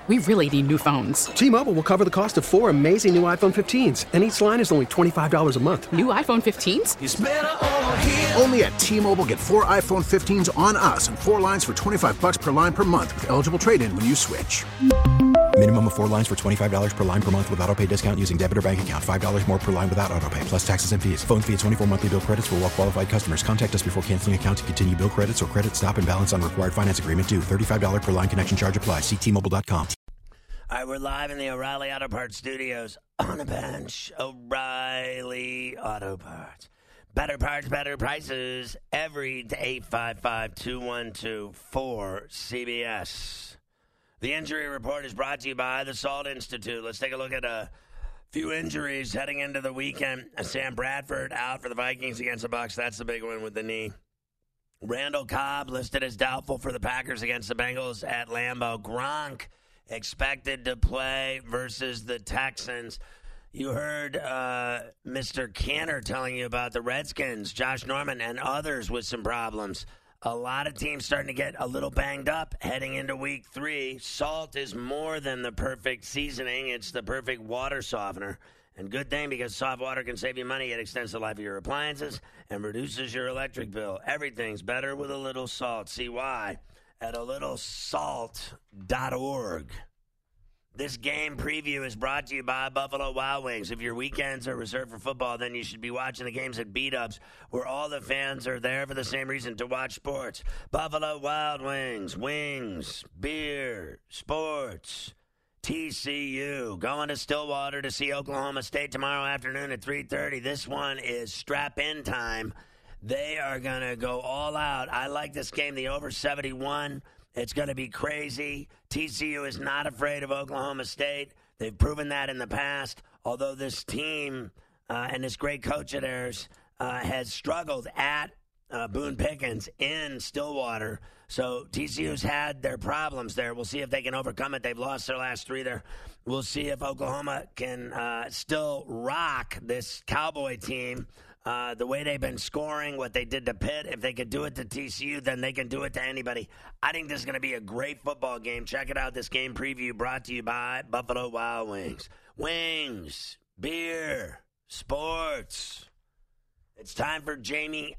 We really need new phones. T-Mobile will cover the cost of 4 amazing new iPhone 15s, and each line is only $25 a month. New iPhone 15s? It's better over here. Only at T-Mobile, get 4 iPhone 15s on us and 4 lines for $25 per line per month with eligible trade-in when you switch. Minimum of 4 lines for $25 per line per month with autopay discount using debit or bank account. $5 more per line without autopay, plus taxes and fees. Phone fee at 24 monthly bill credits for well-qualified customers. Contact us before canceling account to continue bill credits or credit stop and balance on required finance agreement due. $35 per line connection charge applies. See T-Mobile.com. All right, we're live in the O'Reilly Auto Parts studios on a bench. O'Reilly Auto Parts. Better parts, better prices. Every 855-212-4CBS. The injury report is brought to you by the Salt Institute. Let's take a look at a few injuries heading into the weekend. Sam Bradford out for the Vikings against the Bucs. That's the big one with the knee. Randall Cobb listed as doubtful for the Packers against the Bengals at Lambeau. Gronk expected to play versus the Texans. You heard Mr. Canner telling you about the Redskins, Josh Norman, and others with some problems. A lot of teams starting to get a little banged up heading into week 3. Salt is more than the perfect seasoning. It's the perfect water softener. And good thing, because soft water can save you money. It extends the life of your appliances and reduces your electric bill. Everything's better with a little salt. See why at alittlesalt.org. This game preview is brought to you by Buffalo Wild Wings. If your weekends are reserved for football, then you should be watching the games at B-Dubs, where all the fans are there for the same reason, to watch sports. Buffalo Wild Wings, wings, beer, sports, TCU. Going to Stillwater to see Oklahoma State tomorrow afternoon at 3:30. This one is strap-in time. They are going to go all out. I like this game, the over 71. It's going to be crazy. TCU is not afraid of Oklahoma State. They've proven that in the past, although this team and this great coach of theirs has struggled at Boone Pickens in Stillwater. So TCU's had their problems there. We'll see if they can overcome it. They've lost their last 3 there. We'll see if Oklahoma can still rock this Cowboy team. The way they've been scoring, what they did to Pitt, if they could do it to TCU, then they can do it to anybody. I think this is going to be a great football game. Check it out, this game preview brought to you by Buffalo Wild Wings. Wings, beer, sports. It's time for Jamie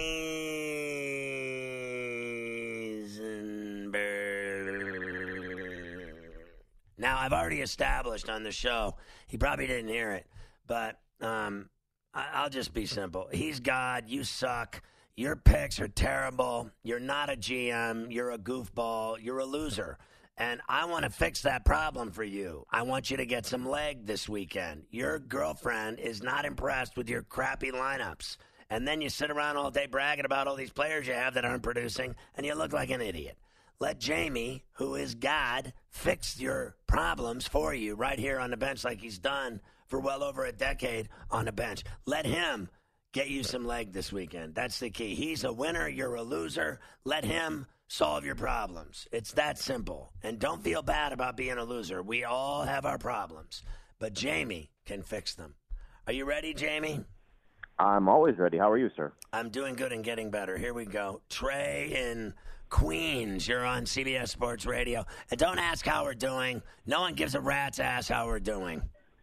Eisenberg. Now, I've already established on the show, he probably didn't hear it, but I'll just be simple. He's God. You suck. Your picks are terrible. You're not a GM. You're a goofball. You're a loser. And I want to fix that problem for you. I want you to get some leg this weekend. Your girlfriend is not impressed with your crappy lineups. And then you sit around all day bragging about all these players you have that aren't producing, and you look like an idiot. Let Jamie, who is God, fix your problems for you right here on the bench like he's done for well over a decade on the bench. Let him get you some leg this weekend. That's the key. He's a winner. You're a loser. Let him solve your problems. It's that simple. And don't feel bad about being a loser. We all have our problems. But Jamie can fix them. Are you ready, Jamie? I'm always ready. How are you, sir? I'm doing good and getting better. Here we go. Trey in Queens, you're on CBS Sports Radio. And don't ask how we're doing. No one gives a rat's ass how we're doing.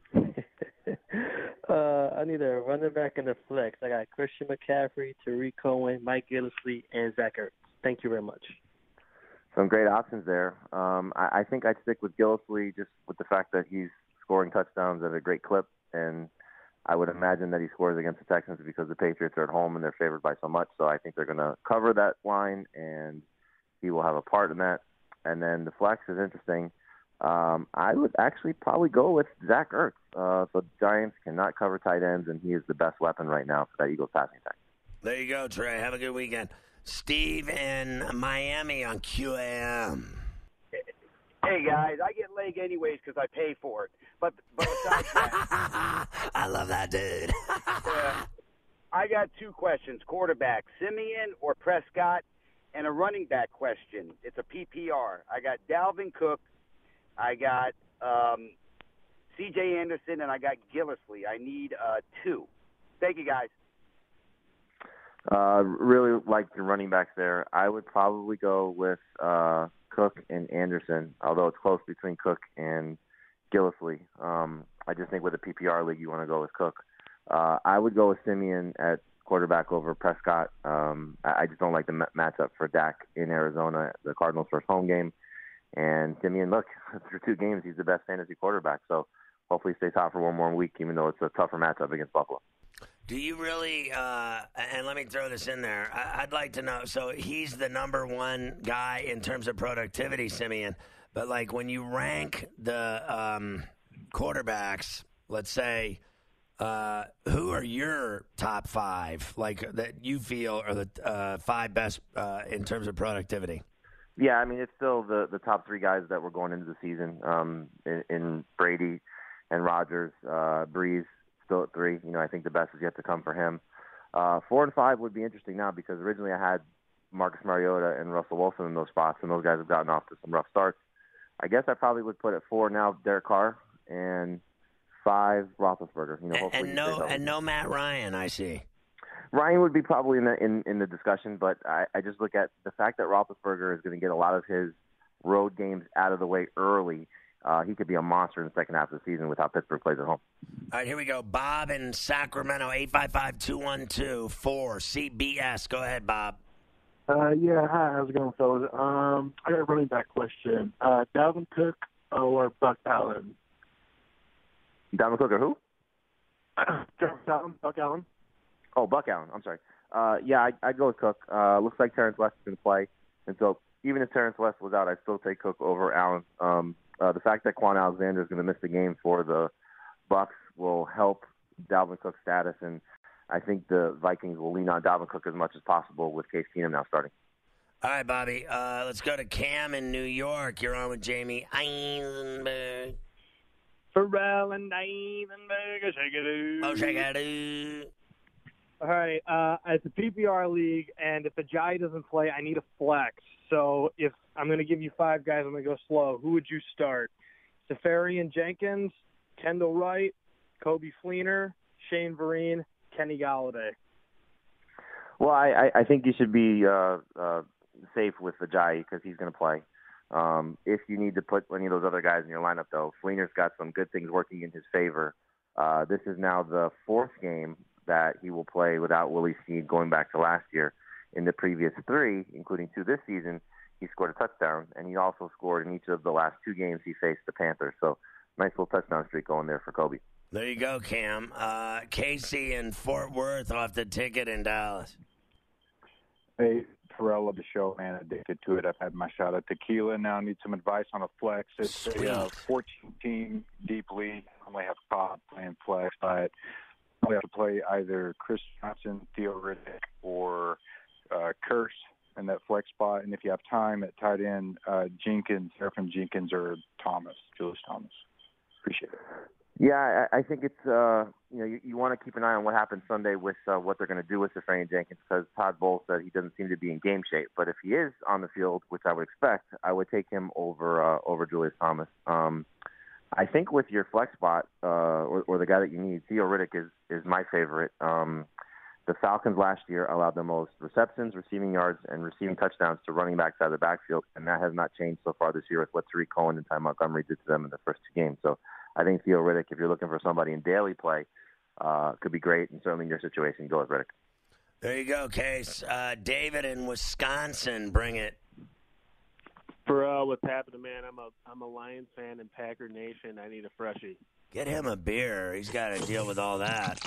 I need a running back in the flex. I got Christian McCaffrey, Tariq Cohen, Mike Gillislee, and Zach Ertz. Thank you very much. Some great options there. I think I'd stick with Gillislee just with the fact that he's scoring touchdowns at a great clip, and I would imagine that he scores against the Texans because the Patriots are at home and they're favored by so much. So I think they're going to cover that line, and he will have a part in that. And then the flex is interesting. I would actually probably go with Zach Ertz. The Giants cannot cover tight ends, and he is the best weapon right now for that Eagles passing attack. There you go, Trey. Have a good weekend. Steve in Miami on QAM. Hey, guys, I get leg anyways because I pay for it. But besides that, I love that dude. I got 2 questions. Quarterback, Simeon or Prescott, and a running back question. It's a PPR. I got Dalvin Cook. I got C.J. Anderson, and I got Gillislee. I need 2. Thank you, guys. Really like your running backs there. I would probably go with Cook and Anderson, although it's close between Cook and Gillislee. I just think with a PPR league, you want to go with Cook. I would go with Simeon at quarterback over Prescott. I just don't like the matchup for Dak in Arizona, the Cardinals' first home game. And Simeon, look, through 2 games, he's the best fantasy quarterback. So hopefully he stays hot for one more week, even though it's a tougher matchup against Buffalo. Do you really, and let me throw this in there, I'd like to know, so he's the number 1 guy in terms of productivity, Simeon, but like when you rank the quarterbacks, let's say, who are your top 5, like that you feel are the 5 best in terms of productivity? Yeah, I mean, it's still the top 3 guys that were going into the season in Brady and Rodgers, Breeze. Still at 3. I think the best is yet to come for him. 4 and 5 would be interesting now because originally I had Marcus Mariota and Russell Wilson in those spots, and those guys have gotten off to some rough starts. I guess I probably would put at 4 now Derek Carr and 5 Roethlisberger. Hopefully and no Matt Ryan, I see. Ryan would be probably in the discussion, but I just look at the fact that Roethlisberger is going to get a lot of his road games out of the way early. He could be a monster in the second half of the season with how Pittsburgh plays at home. All right, here we go. Bob in Sacramento, 855-212-4CBS. Go ahead, Bob. Yeah, hi. How's it going, fellas? I got a running back question. Dalvin Cook or Buck Allen? Dalvin Cook or who? Buck Allen. Oh, Buck Allen. I'm sorry. Yeah, I'd go with Cook. Looks like Terrence West is going to play. And so even if Terrence West was out, I'd still take Cook over Allen. The fact that Quan Alexander is going to miss the game for the Bucs will help Dalvin Cook's status, and I think the Vikings will lean on Dalvin Cook as much as possible with Case Keenum now starting. All right, Bobby. Let's go to Cam in New York. You're on with Jamie Eisenberg. Pharrell and Eisenberg. Shake-a-doo. Oh, shake-a-doo. All right, it's a PPR league, and if Ajayi doesn't play, I need a flex. So if I'm going to give you 5 guys, I'm going to go slow. Who would you start? Safarian Jenkins, Kendall Wright, Kobe Fleener, Shane Vereen, Kenny Galladay. Well, I think you should be safe with Ajayi because he's going to play. If you need to put any of those other guys in your lineup, though, Fleener's got some good things working in his favor. This is now the 4th game that he will play without Willie Snead going back to last year. In the previous 3, including 2 this season, he scored a touchdown, and he also scored in each of the last 2 games he faced the Panthers. So nice little touchdown streak going there for Kobe. There you go, Cam. Casey in Fort Worth off the ticket in Dallas. Hey, Pharrell of the show, man, addicted to it. I've had my shot at tequila. Now I need some advice on a flex. It's a 14-team deep league. I only have Cobb playing flex, but we have to play either Chris Johnson, Theo Riddick, or Curse in that flex spot. And if you have time at tight end, Jenkins, Seraphim Jenkins, or Julius Thomas. Appreciate it. Yeah, I think it's, you want to keep an eye on what happens Sunday with what they're going to do with Safarian Jenkins because Todd Bowles said he doesn't seem to be in game shape. But if he is on the field, which I would expect, I would take him over Julius Thomas. I think with your flex spot or the guy that you need, Theo Riddick is my favorite. The Falcons last year allowed the most receptions, receiving yards, and receiving touchdowns to running backs out of the backfield, and that has not changed so far this year with what Tariq Cohen and Ty Montgomery did to them in the first 2 games. So I think Theo Riddick, if you're looking for somebody in daily play, could be great, and certainly in your situation, go with Riddick. There you go, Case. David in Wisconsin, bring it. Pharrell, what's happening, man? I'm a Lions fan in Packer Nation. I need a freshie. Get him a beer. He's got to deal with all that.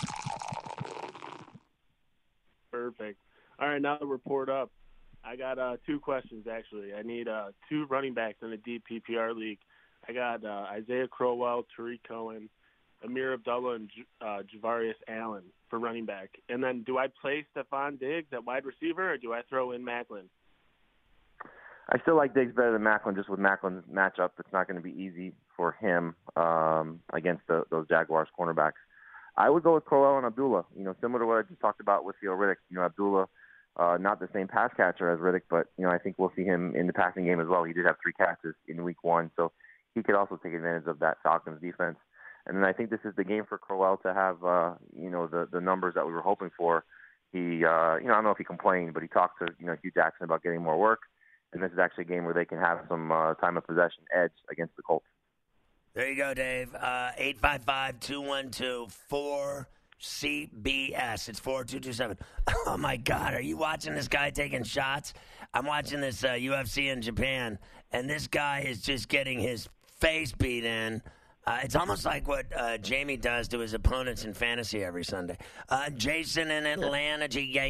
Perfect. All right, now that we're poured up, I got 2 questions, actually. I need 2 running backs in a deep PPR league. I got Isaiah Crowell, Tariq Cohen, Amir Abdullah, and Javarius Allen for running back. And then do I play Stephon Diggs at wide receiver, or do I throw in Macklin? I still like Diggs better than Macklin, just with Macklin's matchup. It's not going to be easy for him against those Jaguars cornerbacks. I would go with Crowell and Abdullah, similar to what I just talked about with Theo Riddick. Abdullah, not the same pass catcher as Riddick, but, I think we'll see him in the passing game as well. He did have 3 catches in week 1, so he could also take advantage of that Falcons defense. And then I think this is the game for Crowell to have, the numbers that we were hoping for. He, I don't know if he complained, but he talked to, Hugh Jackson about getting more work. and this is actually a game where they can have some time of possession edge against the Colts. There you go, Dave. 855-212-4CBS. It's 4227. Oh, my God. Are you watching this guy taking shots? I'm watching this UFC in Japan, and this guy is just getting his face beat in. It's almost like what Jamie does to his opponents in fantasy every Sunday. Jason in Atlanta.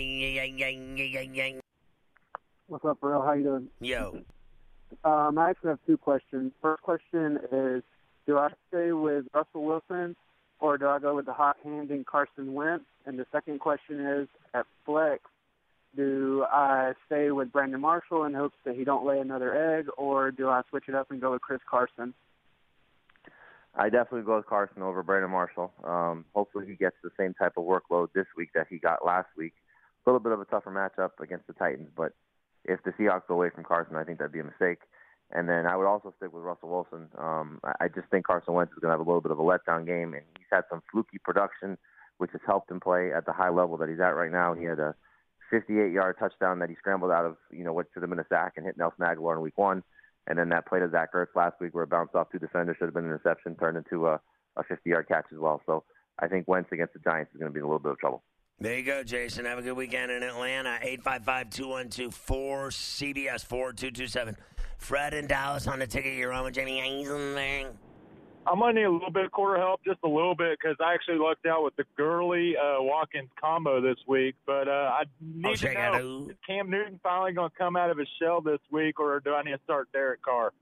What's up, Pharrell? How you doing? Yo. I actually have two questions. First question is, do I stay with Russell Wilson or do I go with the hot-handing Carson Wentz? And the second question is, at flex, do I stay with Brandon Marshall in hopes that he don't lay another egg, or do I switch it up and go with Chris Carson? I definitely go with Carson over Brandon Marshall. Hopefully he gets the same type of workload this week that he got last week. A little bit of a tougher matchup against the Titans, but if the Seahawks go away from Carson, I think that'd be a mistake. And then I would also stick with Russell Wilson. I just think Carson Wentz is going to have a little bit of a letdown game, and he's had some fluky production, which has helped him play at the high level that he's at right now. He had a 58-yard touchdown that he scrambled out of, what should have been a sack and hit Nelson Aguilar in week 1. And then that play to Zach Ertz last week where it bounced off 2 defenders, should have been an interception, turned into a 50-yard catch as well. So I think Wentz against the Giants is going to be in a little bit of trouble. There you go, Jason. Have a good weekend in Atlanta. 855-212-4CBS 4227. Fred in Dallas on the ticket. You're on with Jamie Eisenberg. I'm going to need a little bit of quarter help, just a little bit, because I actually lucked out with the Gurley Watkins combo this week. But I need to know, is Cam Newton finally going to come out of his shell this week, or do I need to start Derek Carr?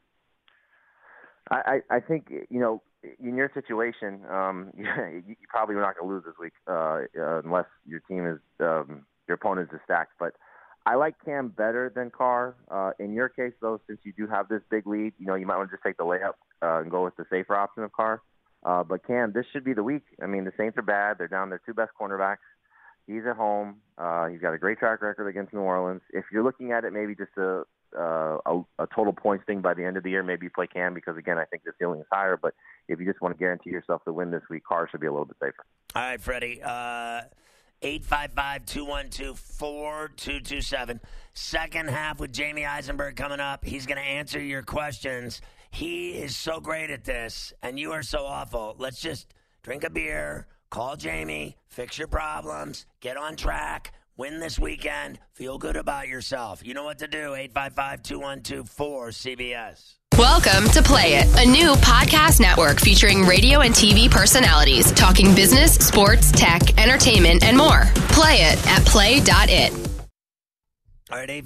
I think, in your situation, you probably are not going to lose this week unless your team is your opponent is stacked. But I like Cam better than Carr. In your case, though, since you do have this big lead, you might want to just take the layup and go with the safer option of Carr. But Cam, this should be the week. I mean, the Saints are bad. They're down their 2 best cornerbacks. He's at home. He's got a great track record against New Orleans. If you're looking at it maybe just a total points thing by the end of the year, maybe you play Cam because, again, I think the ceiling is higher. But if you just want to guarantee yourself the win this week, Carr should be a little bit safer. All right, Freddie. 855-212-4227. Second half with Jamie Eisenberg coming up. He's going to answer your questions. He is so great at this, and you are so awful. Let's just drink a beer, call Jamie, fix your problems, get on track, win this weekend, feel good about yourself. You know what to do. 855-212-4CBS. Welcome to Play It, a new podcast network featuring radio and TV personalities talking business, sports, tech, entertainment, and more. Play it at play.it. All right,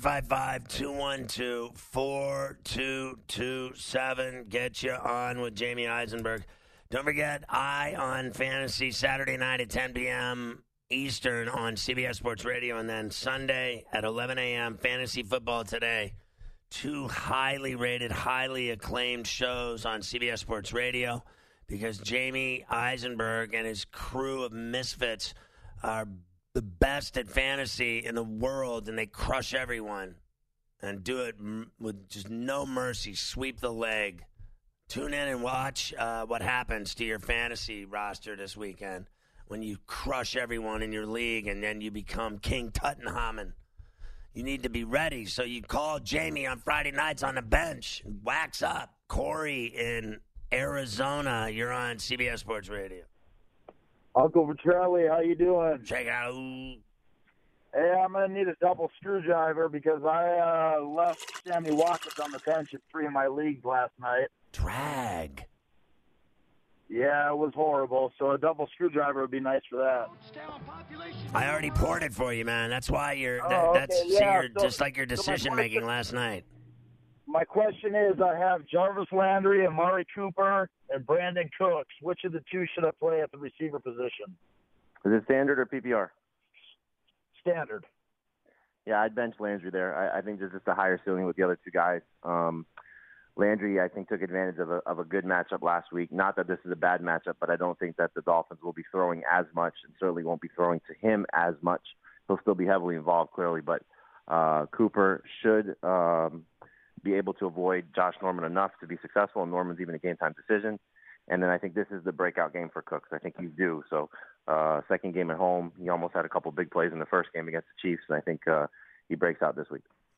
855-212-4227. Get you on with Jamie Eisenberg. Don't forget, Eye on Fantasy, Saturday night at 10 p.m. Eastern on CBS Sports Radio, and then Sunday at 11 a.m. Fantasy Football Today. 2 highly rated, highly acclaimed shows on CBS Sports Radio because Jamie Eisenberg and his crew of misfits are the best at fantasy in the world, and they crush everyone and do it with just no mercy, sweep the leg. Tune in and watch what happens to your fantasy roster this weekend when you crush everyone in your league and then you become King Tutankhamun. You need to be ready, so you call Jamie on Friday nights on the bench. Wax up. Corey in Arizona, you're on CBS Sports Radio. Uncle Charlie, how you doing? Check it out. Hey, I'm going to need a double screwdriver because I left Sammy Watkins on the bench at 3 of my leagues last night. Drag. Yeah, it was horrible, so a double screwdriver would be nice for that. I already poured it for you, man. That's why you're just like your decision-making last night. My question is, I have Jarvis Landry, Amari Cooper, and Brandon Cooks. Which of the 2 should I play at the receiver position? Is it standard or PPR? Standard. Yeah, I'd bench Landry there. I think there's just a higher ceiling with the other 2 guys. Landry, I think, took advantage of a good matchup last week. Not that this is a bad matchup, but I don't think that the Dolphins will be throwing as much and certainly won't be throwing to him as much. He'll still be heavily involved, clearly, but Cooper should be able to avoid Josh Norman enough to be successful, and Norman's even a game-time decision. And then I think this is the breakout game for Cooks. I think he's due. So second game at home, he almost had a couple big plays in the first game against the Chiefs, and I think he breaks out this week.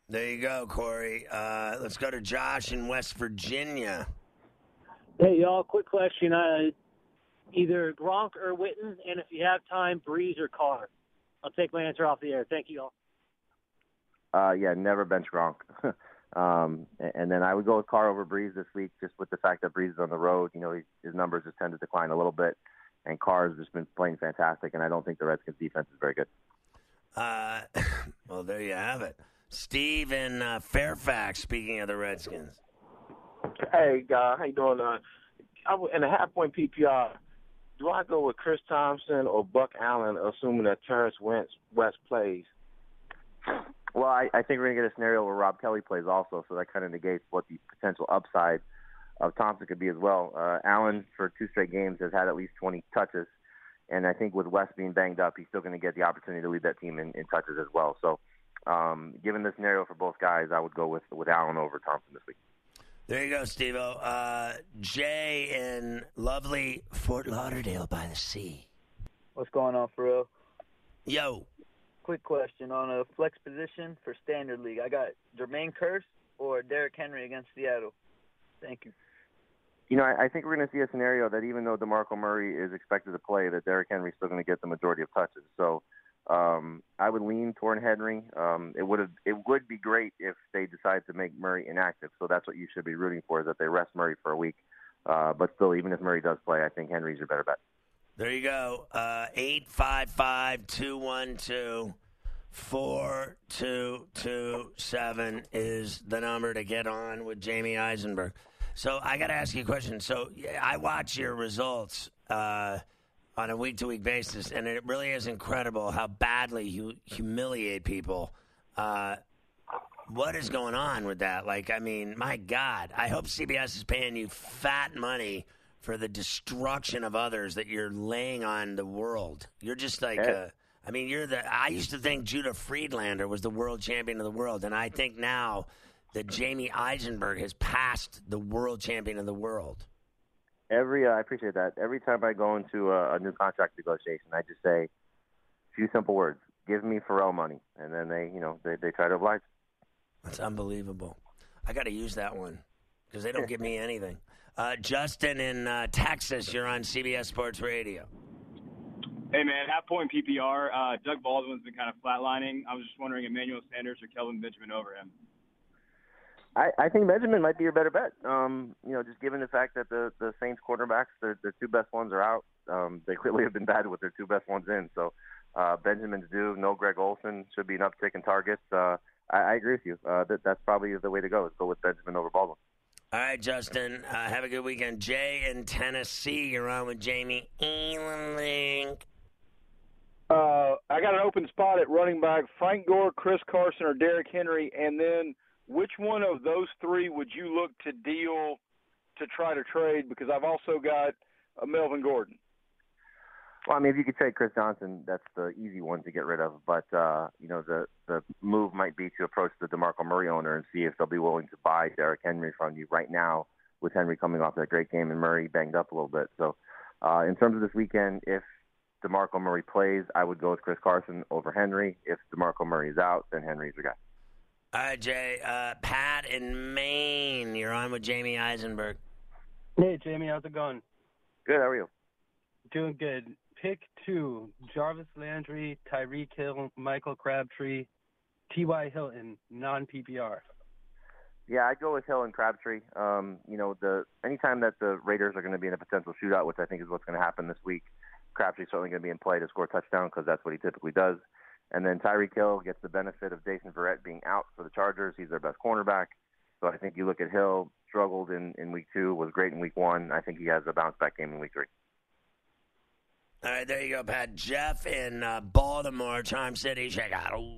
There you go, Corey. Let's go to Josh in West Virginia. Hey, y'all, quick question. Either Gronk or Witten, and if you have time, Breeze or Carr. I'll take my answer off the air. Thank you, all. Yeah, never bench Gronk. And then I would go with Carr over Breeze this week, just with the fact that Breeze is on the road. You know, his numbers just tend to decline a little bit, and Carr's just been playing fantastic, and I don't think the Redskins' defense is very good. Well, there you have it. Steve in Fairfax, speaking of the Redskins. Hey, guy, how you doing? In a half-point PPR, do I go with Chris Thompson or Buck Allen, assuming that Terrence West plays? Well, I think we're going to get a scenario where Rob Kelly plays also, so that kind of negates what the potential upside of Thompson could be as well. Allen, for 2 straight games, has had at least 20 touches, and I think with West being banged up, he's still going to get the opportunity to lead that team in touches as well. So given the scenario for both guys, I would go with Allen over Thompson this week. There you go, Steve-O. Jay in lovely Fort Lauderdale by the sea. What's going on, for real? Yo. Quick question on a flex position for Standard League. I got Jermaine Kearse or Derrick Henry against Seattle. Thank you. You know, I think we're going to see a scenario that even though DeMarco Murray is expected to play, that Derrick Henry's still going to get the majority of touches. So I would lean toward Henry. It would be great if they decide to make Murray inactive. So that's what you should be rooting for, is that they rest Murray for a week. But still, even if Murray does play, I think Henry's your better bet. There you go. 855-212-4227 is the number to get on with Jamie Eisenberg. So I got to ask you a question. So I watch your results on a week-to-week basis, and it really is incredible how badly you humiliate people. What is going on with that? Like, I mean, my God. I hope CBS is paying you fat money for the destruction of others that you're laying on the world. You're just like, I used to think Judah Friedlander was the world champion of the world, and I think now that Jamie Eisenberg has passed the world champion of the world. I appreciate that. Every time I go into a new contract negotiation, I just say a few simple words: "Give me Pharrell money," and then they try to oblige. That's unbelievable. I got to use that one because they don't give me anything. Justin in Texas, you're on CBS Sports Radio. Hey, man, half-point PPR. Doug Baldwin's been kind of flatlining. I was just wondering Emmanuel Sanders or Kelvin Benjamin over him. I think Benjamin might be your better bet. Just given the fact that the Saints quarterbacks, their 2 best ones are out. They clearly have been bad with their 2 best ones in. So Benjamin's due. No Greg Olsen. Should be an uptick in targets. I agree with you. That's probably the way to go, is go with Benjamin over Baldwin. All right, Justin. Have a good weekend. Jay in Tennessee, you're on with Jamie Ealing. I got an open spot at running back: Frank Gore, Chris Carson, or Derrick Henry. And then which one of those 3 would you look to deal to try to trade? Because I've also got Melvin Gordon. Well, I mean, if you could trade Chris Johnson, that's the easy one to get rid of. But, the move might be to approach the DeMarco Murray owner and see if they'll be willing to buy Derrick Henry from you right now, with Henry coming off that great game and Murray banged up a little bit. So in terms of this weekend, if DeMarco Murray plays, I would go with Chris Carson over Henry. If DeMarco Murray is out, then Henry's your guy. All right, Jay. Pat in Maine, you're on with Jamie Eisenberg. Hey, Jamie, how's it going? Good, how are you? Doing good. Pick 2, Jarvis Landry, Tyreek Hill, Michael Crabtree, T.Y. Hilton, non-PPR. Yeah, I'd go with Hill and Crabtree. Anytime that the Raiders are going to be in a potential shootout, which I think is what's going to happen this week, Crabtree's certainly going to be in play to score a touchdown because that's what he typically does. And then Tyreek Hill gets the benefit of Jason Verrett being out for the Chargers. He's their best cornerback. So I think you look at Hill, struggled in week 2, was great in week 1. I think he has a bounce-back game in week 3. All right, there you go, Pat. Jeff in Baltimore, Charm City, Chicago.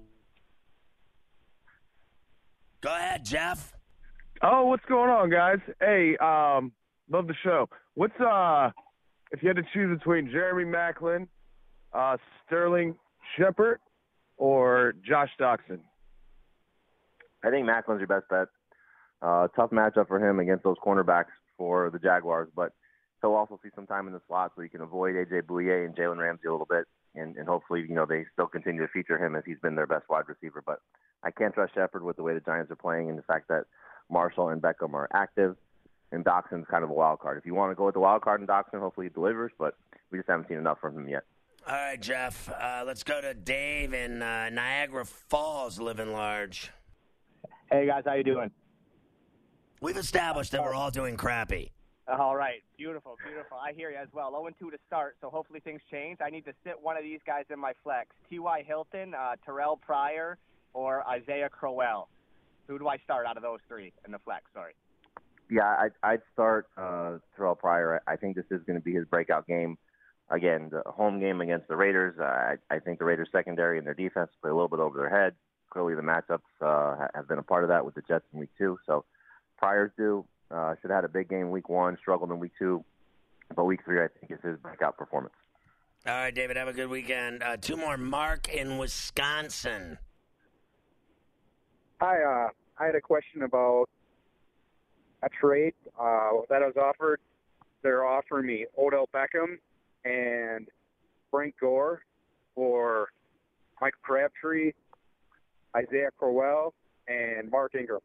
Go ahead, Jeff. Oh, what's going on, guys? Hey, love the show. What's if you had to choose between Jeremy Maclin, Sterling Shepard, or Josh Doxson? I think Macklin's your best bet. Tough matchup for him against those cornerbacks for the Jaguars, but he'll also see some time in the slot so he can avoid A.J. Bouye and Jalen Ramsey a little bit, and hopefully, they still continue to feature him as he's been their best wide receiver. But I can't trust Shepard with the way the Giants are playing and the fact that Marshall and Beckham are active, and Doxson's kind of a wild card. If you want to go with the wild card in Doxson, hopefully he delivers, but we just haven't seen enough from him yet. All right, Jeff. Let's go to Dave in Niagara Falls, living large. Hey, guys. How you doing? We've established that we're all doing crappy. All right. Beautiful, beautiful. I hear you as well. 0-2 to start, so hopefully things change. I need to sit one of these guys in my flex. T.Y. Hilton, Terrell Pryor, or Isaiah Crowell. Who do I start out of those three in the flex? Sorry. Yeah, I'd start Terrell Pryor. I think this is going to be his breakout game. Again, the home game against the Raiders, I think the Raiders' secondary and their defense play a little bit over their head. Clearly the matchups have been a part of that with the Jets in Week 2. So Pryor's due. Should have had a big game Week 1, struggled in Week 2. But Week 3, I think, is his breakout performance. All right, David, have a good weekend. Two more. Mark in Wisconsin. Hi, I had a question about a trade that I was offered. They're offering me Odell Beckham and Frank Gore for Mike Crabtree, Isaiah Crowell, and Mark Ingram.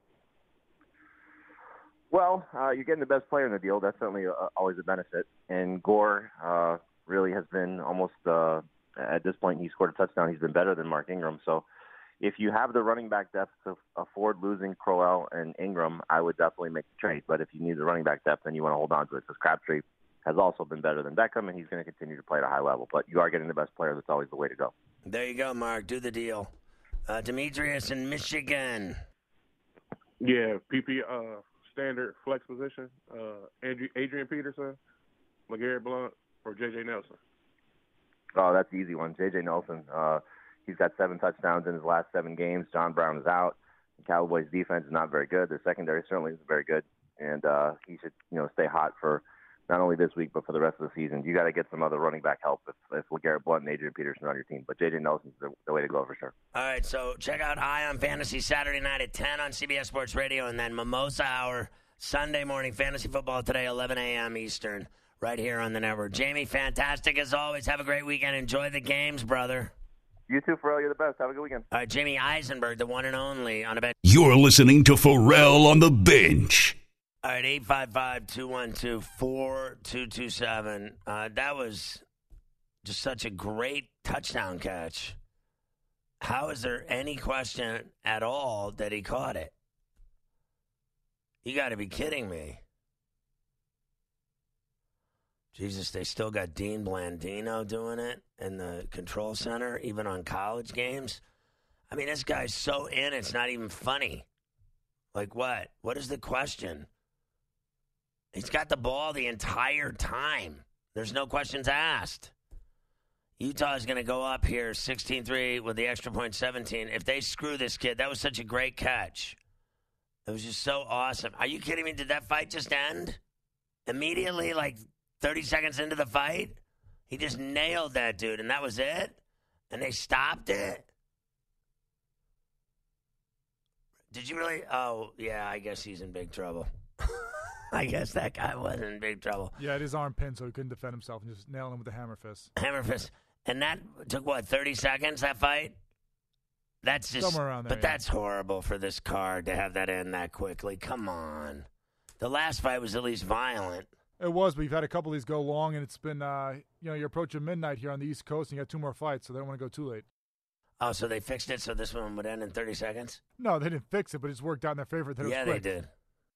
Well, you're getting the best player in the deal. That's certainly always a benefit. And Gore really has been almost, at this point, he scored a touchdown. He's been better than Mark Ingram. So if you have the running back depth to afford losing Crowell and Ingram, I would definitely make the trade. But if you need the running back depth, then you want to hold on to it because Crabtree has also been better than Beckham, and he's going to continue to play at a high level. But you are getting the best player. That's always the way to go. There you go, Mark. Do the deal. Demetrius in Michigan. Yeah, PP standard flex position. Adrian Peterson, LeGarrette Blount, or J.J. Nelson. Oh, that's the easy one. J.J. Nelson. He's got 7 touchdowns in his last 7 games. John Brown is out. The Cowboys' defense is not very good. Their secondary certainly isn't very good, and he should, stay hot for not only this week but for the rest of the season. You got to get some other running back help if LeGarrette Blount and Adrian Peterson are on your team. But J.J. Nelson's the way to go for sure. All right, so check out Eye on Fantasy Saturday night at 10 on CBS Sports Radio, and then Mimosa Hour Sunday morning, Fantasy Football Today, 11 a.m. Eastern, right here on the network. Jamie, fantastic as always. Have a great weekend. Enjoy the games, brother. You too, Pharrell. You're the best. Have a good weekend. All right, Jamie Eisenberg, the one and only on a bench. You're listening to Pharrell on the Bench. All right, 855-212-4227. That was just such a great touchdown catch. How is there any question at all that he caught it? You got to be kidding me. Jesus, they still got Dean Blandino doing it in the control center, even on college games. I mean, this guy's so in, it's not even funny. Like what? What is the question? He's got the ball the entire time. There's no questions asked. Utah is going to go up here 16-3 with the extra point 17. If they screw this kid, that was such a great catch. It was just so awesome. Are you kidding me? Did that fight just end? Immediately, like 30 seconds into the fight? He just nailed that dude, and that was it? And they stopped it? Did you really? Oh, yeah, I guess he's in big trouble. I guess that guy was in big trouble. Yeah, it is arm pinned, so he couldn't defend himself and just nailed him with the hammer fist. Hammer fist. And that took, 30 seconds, that fight? That's just, somewhere around there. But that's horrible for this card to have that end that quickly. Come on. The last fight was at least violent. It was, but you've had a couple of these go long, and it's been, you're approaching midnight here on the East Coast, and you got 2 more fights, so they don't want to go too late. Oh, so they fixed it so this one would end in 30 seconds? No, they didn't fix it, but it's worked out in their favor. That yeah, it was quick. They did.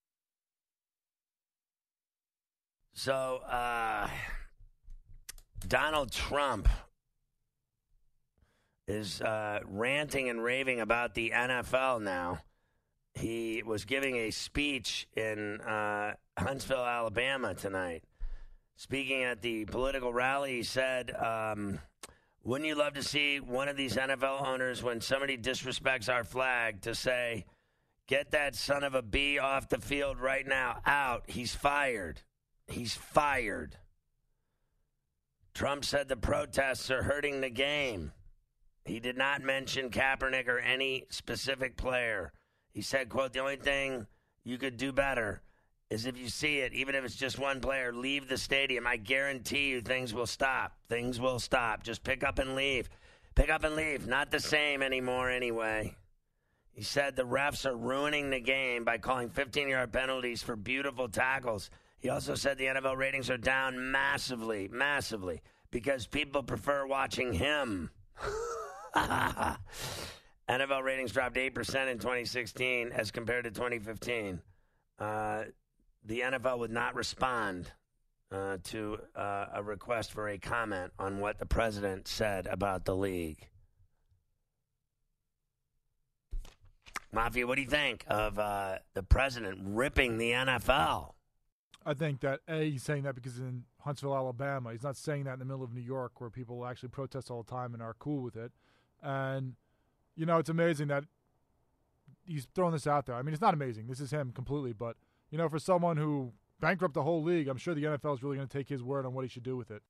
So, Donald Trump is ranting and raving about the NFL now. He was giving a speech in Huntsville, Alabama tonight. Speaking at the political rally, he said, wouldn't you love to see one of these NFL owners, when somebody disrespects our flag, to say, get that son of a B off the field right now, out, he's fired. He's fired. Trump said the protests are hurting the game. He did not mention Kaepernick or any specific player. He said, quote, the only thing you could do better is if you see it, even if it's just one player, leave the stadium. I guarantee you things will stop. Things will stop. Just pick up and leave. Pick up and leave. Not the same anymore anyway. He said the refs are ruining the game by calling 15-yard penalties for beautiful tackles. He also said the NFL ratings are down massively, because people prefer watching him. NFL ratings dropped 8% in 2016 as compared to 2015. The NFL would not respond to a request for a comment on what the president said about the league. Mafia, what do you think of the president ripping the NFL? I think that, A, he's saying that because in Huntsville, Alabama. He's not saying that in the middle of New York where people actually protest all the time and are cool with it. And, you know, it's amazing that he's throwing this out there. I mean, it's not amazing. This is him completely. But, you know, for someone who bankrupted the whole league, I'm sure the NFL is really going to take his word on what he should do with it.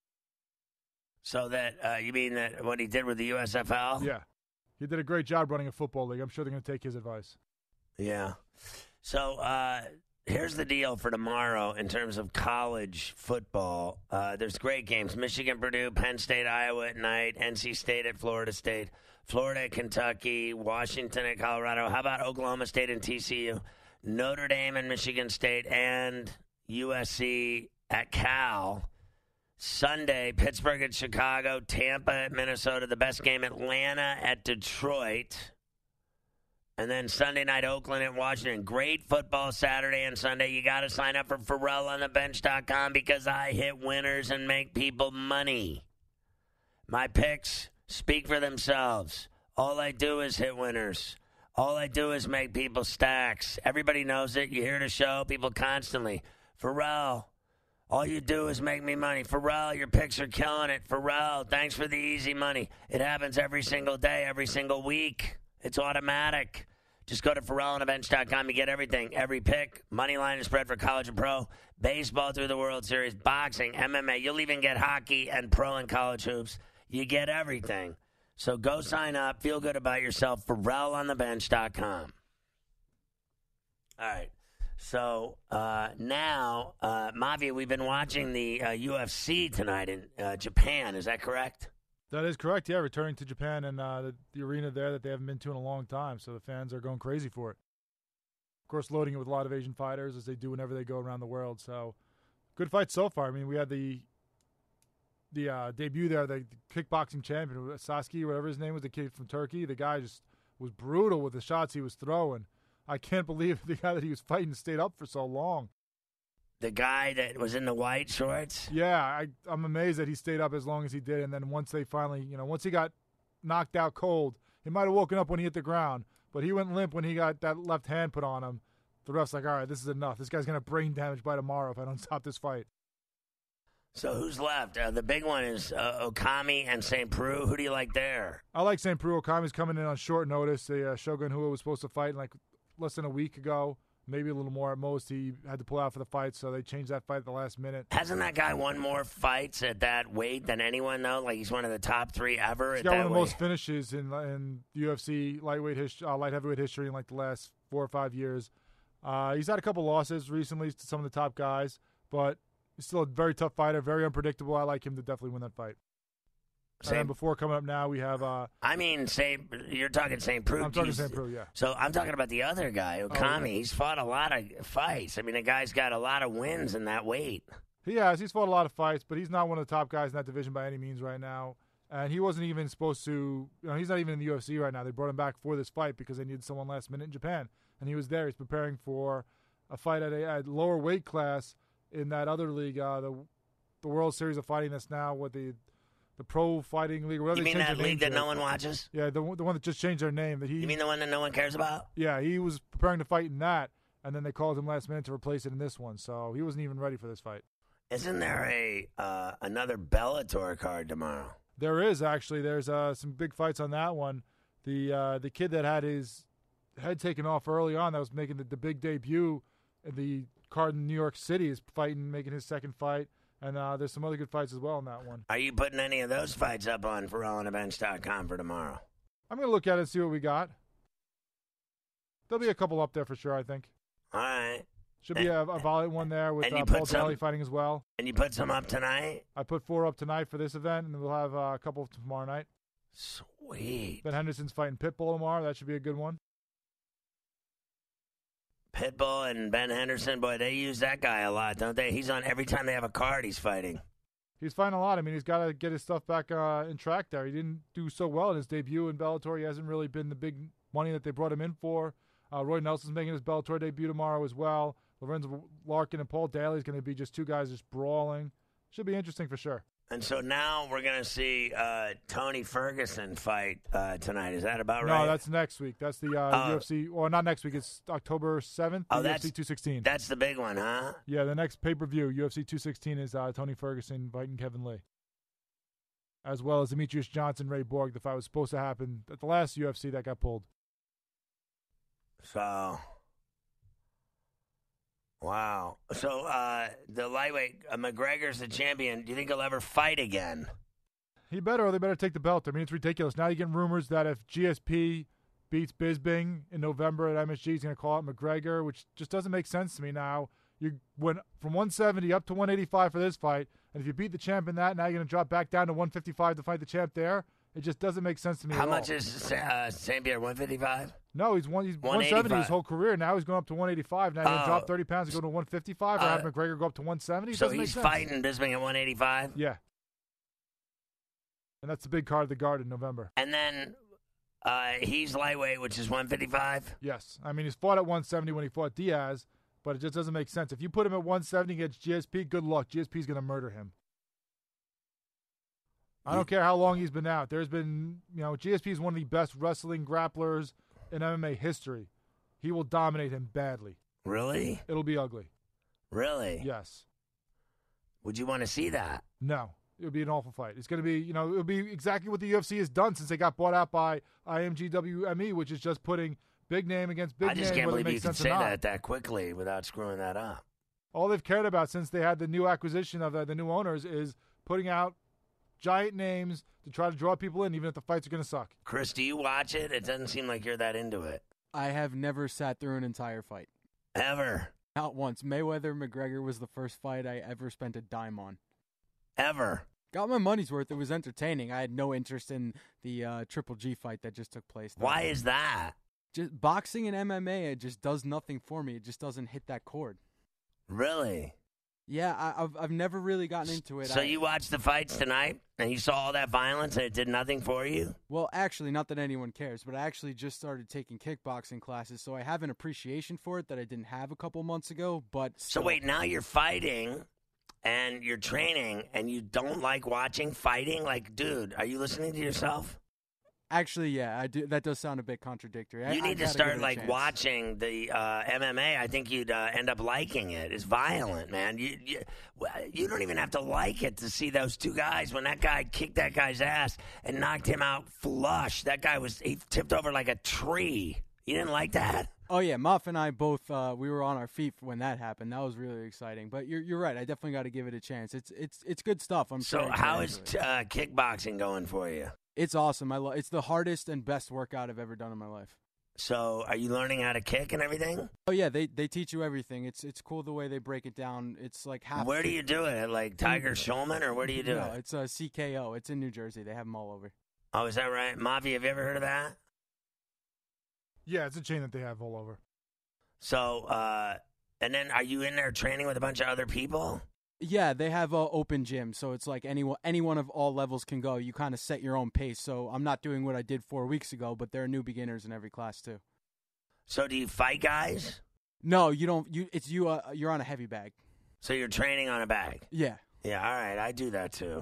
So that, you mean that what he did with the USFL? Yeah. He did a great job running a football league. I'm sure they're going to take his advice. Yeah. So here's the deal for tomorrow in terms of college football. There's great games. Michigan, Purdue, Penn State, Iowa at night, NC State at Florida State, Florida at Kentucky, Washington at Colorado. How about Oklahoma State and TCU? Notre Dame and Michigan State and USC at Cal. Sunday, Pittsburgh at Chicago, Tampa at Minnesota, the best game, Atlanta at Detroit. And then Sunday night, Oakland at Washington. Great football Saturday and Sunday. You got to sign up for PharrellOnTheBench.com because I hit winners and make people money. My picks speak for themselves. All I do is hit winners. All I do is make people stacks. Everybody knows it. You hear the show, people constantly. Pharrell, all you do is make me money. Pharrell, your picks are killing it. Pharrell, thanks for the easy money. It happens every single day, every single week. It's automatic. Just go to PharrellOnTheBench.com. You get everything. Every pick, money line and spread for college and pro, baseball through the World Series, boxing, MMA. You'll even get hockey and pro and college hoops. You get everything. So go sign up. Feel good about yourself. PharrellOnTheBench.com. All right. So now, Mafia, we've been watching the UFC tonight in Japan. Is that correct? That is correct, yeah. Returning to Japan and the arena there that they haven't been to in a long time. So the fans are going crazy for it. Of course, loading it with a lot of Asian fighters as they do whenever they go around the world. So good fight so far. I mean, we had the debut there, the kickboxing champion, Sasuke, whatever his name was, the kid from Turkey. The guy just was brutal with the shots he was throwing. I can't believe the guy that he was fighting stayed up for so long. The guy that was in the white shorts? Yeah, I'm amazed that he stayed up as long as he did. And then once they finally, once he got knocked out cold, he might have woken up when he hit the ground, but he went limp when he got that left hand put on him. The ref's like, all right, this is enough. This guy's going to brain damage by tomorrow if I don't stop this fight. So who's left? The big one is Okami and St. Preux. Who do you like there? I like St. Preux. Okami's coming in on short notice. The Shogun Rua was supposed to fight in less than a week ago, maybe a little more at most. He had to pull out for the fight, so they changed that fight at the last minute. Hasn't that guy won more fights at that weight than anyone, though? Like, he's one of the top three ever at that weight. He's got one of the most finishes in UFC light heavyweight history in the last 4 or 5 years. He's had a couple losses recently to some of the top guys, but he's still a very tough fighter, very unpredictable. I like him to definitely win that fight. And before coming up now, we have... you're talking St. Preux. I'm talking St. Preux, yeah. So I'm talking about the other guy, Okami. Okay. He's fought a lot of fights. I mean, the guy's got a lot of wins in that weight. He has. He's fought a lot of fights, but he's not one of the top guys in that division by any means right now. And he wasn't even supposed to... he's not even in the UFC right now. They brought him back for this fight because they needed someone last minute in Japan. And he was there. He's preparing for a fight at a lower weight class in that other league, the World Series of Fighting that's now what the Pro Fighting League. You mean that league that no one watches? Yeah, the one that just changed their name. You mean the one that no one cares about? Yeah, he was preparing to fight in that, and then they called him last minute to replace it in this one, so he wasn't even ready for this fight. Isn't there another Bellator card tomorrow? There is, actually. There's some big fights on that one. The kid that had his head taken off early on that was making the big debut in the card in New York City is making his second fight. And there's some other good fights as well in that one. Are you putting any of those fights up on PharrellOnTheBench.com for tomorrow? I'm going to look at it and see what we got. There'll be a couple up there for sure, I think. All right. Should be a valiant one there with Paul Daly fighting as well. And you put some up tonight? I put 4 up tonight for this event, and we'll have a couple tomorrow night. Sweet. Ben Henderson's fighting Pitbull tomorrow. That should be a good one. Pitbull and Ben Henderson, boy, they use that guy a lot, don't they? He's on every time they have a card, he's fighting. He's fighting a lot. I mean, he's got to get his stuff back in track there. He didn't do so well in his debut in Bellator. He hasn't really been the big money that they brought him in for. Roy Nelson's making his Bellator debut tomorrow as well. Lorenzo Larkin and Paul Daly is going to be just two guys just brawling. Should be interesting for sure. And so now we're going to see Tony Ferguson fight tonight. Is that about right? No, that's next week. That's the UFC. Well, not next week. It's October 7th. Oh, UFC that's 216. That's the big one, huh? Yeah, the next pay-per-view, UFC 216, is Tony Ferguson fighting Kevin Lee. As well as Demetrius Johnson, Ray Borg. The fight was supposed to happen at the last UFC that got pulled. So, wow. So, the lightweight, McGregor's the champion. Do you think he'll ever fight again? He better, or they better take the belt. I mean, it's ridiculous. Now you're getting rumors that if GSP beats Bisping in November at MSG, he's going to call out McGregor, which just doesn't make sense to me now. You went from 170 up to 185 for this fight, and if you beat the champ in that, now you're going to drop back down to 155 to fight the champ there. It just doesn't make sense to me. How much is St. Pierre, 155? No, he's 170 his whole career. Now he's going up to 185. Now he's going to drop 30 pounds and go to 155, or have McGregor go up to 170. So he's fighting Bisping at 185? Yeah. And that's the big card of the guard in November. And then he's lightweight, which is 155? Yes. I mean, he's fought at 170 when he fought Diaz, but it just doesn't make sense. If you put him at 170 against GSP, good luck. GSP's going to murder him. I don't care how long he's been out. There's been, GSP is one of the best wrestling grapplers in MMA history. He will dominate him badly. Really? It'll be ugly. Really? Yes. Would you want to see that? No. It would be an awful fight. It's going to be, it'll be exactly what the UFC has done since they got bought out by IMGWME, which is just putting big name against big name. I just can't believe you can say that that quickly without screwing that up. All they've cared about since they had the new acquisition of the new owners is putting out giant names to try to draw people in, even if the fights are going to suck. Chris, do you watch it? It doesn't seem like you're that into it. I have never sat through an entire fight. Ever? Not once. Mayweather-McGregor was the first fight I ever spent a dime on. Ever? Got my money's worth. It was entertaining. I had no interest in the Triple G fight that just took place. Why is that? Just boxing and MMA, it just does nothing for me. It just doesn't hit that chord. Really? Yeah, I've never really gotten into it. So you watched the fights tonight, and you saw all that violence, and it did nothing for you? Well, actually, not that anyone cares, but I actually just started taking kickboxing classes, so I have an appreciation for it that I didn't have a couple months ago. But so wait, now you're fighting, and you're training, and you don't like watching fighting? Like, dude, are you listening to yourself? Actually, yeah, I do. That does sound a bit contradictory. You need to start watching the MMA. I think you'd end up liking it. It's violent, man. You don't even have to like it to see those two guys. When that guy kicked that guy's ass and knocked him out flush, he tipped over like a tree. You didn't like that? Oh yeah, Muff and I both we were on our feet when that happened. That was really exciting. But you're right. I definitely got to give it a chance. It's good stuff. So how is kickboxing going for you? It's awesome. It's the hardest and best workout I've ever done in my life. So, are you learning how to kick and everything? Oh yeah, they teach you everything. It's cool the way they break it down. It's like half. Where do you do it? Like Tiger Schulman, or where do you do it? It's a CKO. It's in New Jersey. They have them all over. Oh, is that right? Mavi, have you ever heard of that? Yeah, it's a chain that they have all over. So, and then are you in there training with a bunch of other people? Yeah, they have an open gym, so it's like anyone of all levels can go. You kind of set your own pace. So I'm not doing what I did 4 weeks ago, but there are new beginners in every class too. So do you fight guys? No, you don't. You're on a heavy bag. So you're training on a bag? Yeah. Yeah. All right, I do that too.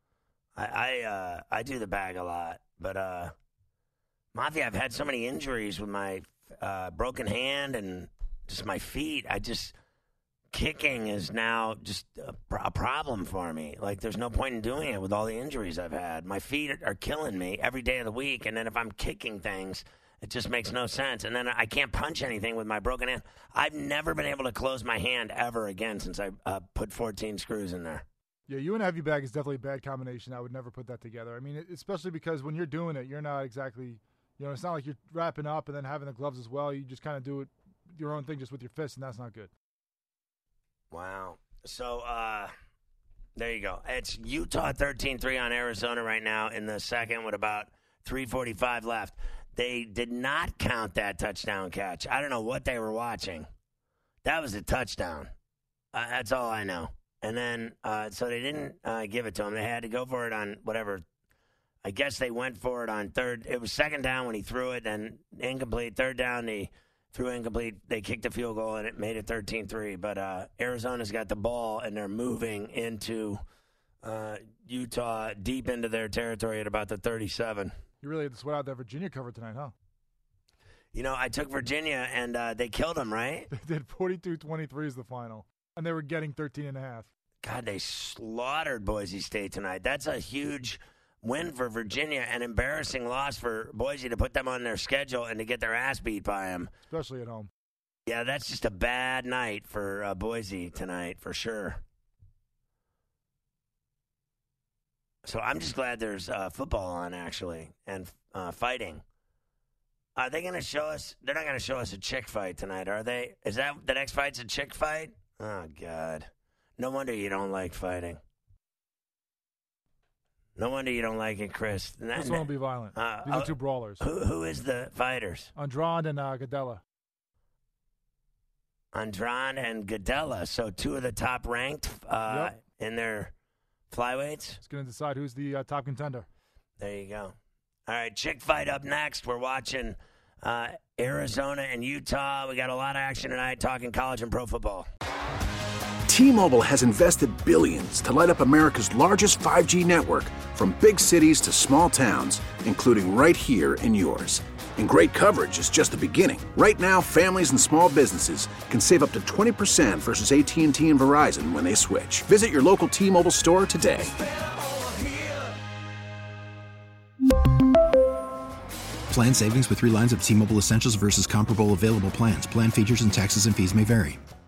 I do the bag a lot, but Mavi, I've had so many injuries with my broken hand and just my feet. Kicking is now just a problem for me. Like, there's no point in doing it with all the injuries I've had. My feet are killing me every day of the week, and then if I'm kicking things, it just makes no sense. And then I can't punch anything with my broken hand. I've never been able to close my hand ever again since I put 14 screws in there. Yeah, you and a heavy bag is definitely a bad combination. I would never put that together. I mean, especially because when you're doing it, you're not exactly, it's not like you're wrapping up and then having the gloves as well. You just kind of do it your own thing just with your fists, and that's not good. Wow. So, there you go. It's Utah 13-3 on Arizona right now in the second with about 3:45 left. They did not count that touchdown catch. I don't know what they were watching. That was a touchdown. That's all I know. And then, so they didn't give it to him. They had to go for it on whatever. I guess they went for it on third. It was second down when he threw it, then incomplete. Third down, he threw incomplete. They kicked a field goal, and it made it 13-3. But Arizona's got the ball, and they're moving into Utah, deep into their territory at about the 37. You really had to sweat out that Virginia cover tonight, huh? You know, I took Virginia, and they killed them, right? They did 42-23 is the final, and they were getting 13.5. God, they slaughtered Boise State tonight. That's a huge win for Virginia, an embarrassing loss for Boise to put them on their schedule and to get their ass beat by them. Especially at home. Yeah, that's just a bad night for Boise tonight, for sure. So I'm just glad there's football on, actually, and fighting. Are they going to show us? They're not going to show us a chick fight tonight, are they? Is that the next fight's a chick fight? Oh, God. No wonder you don't like fighting. No wonder you don't like it, Chris. This one will be violent. These are two brawlers. Who is the fighters? Andrade and Gadella. Andrade and Gadella. So two of the top ranked in their flyweights. It's going to decide who's the top contender. There you go. All right, chick fight up next. We're watching Arizona and Utah. We got a lot of action tonight talking college and pro football. T-Mobile has invested billions to light up America's largest 5G network, from big cities to small towns, including right here in yours. And great coverage is just the beginning. Right now, families and small businesses can save up to 20% versus AT&T and Verizon when they switch. Visit your local T-Mobile store today. Plan savings with 3 lines of T-Mobile Essentials versus comparable available plans. Plan features and taxes and fees may vary.